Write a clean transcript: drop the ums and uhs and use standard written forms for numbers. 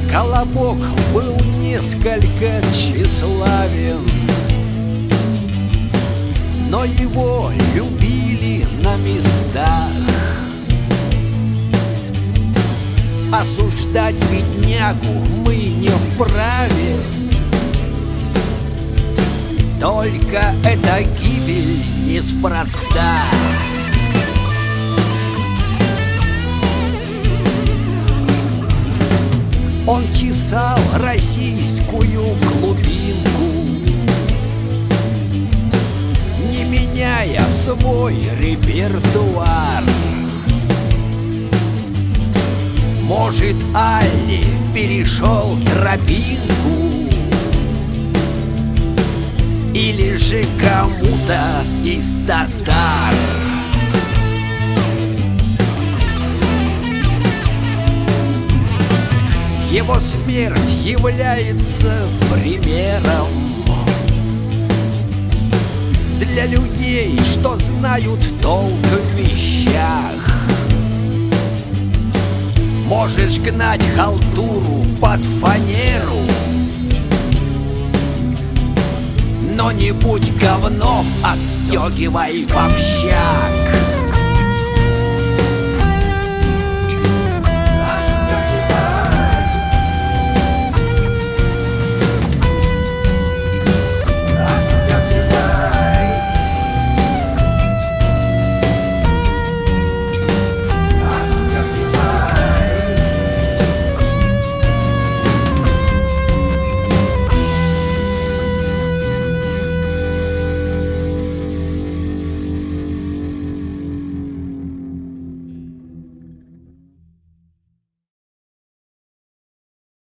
Колобок был несколько тщеславен, но его любили на местах. Осуждать беднягу мы не вправе, только эта гибель неспроста. Он чесал российскую глубинку, не меняя свой репертуар. Может, Алли перешел тропинку, или же кому-то из татар. Его смерть является примером для людей, что знают толк в вещах. Можешь гнать халтуру под фанеру, но не будь говном, отстегивай в общак.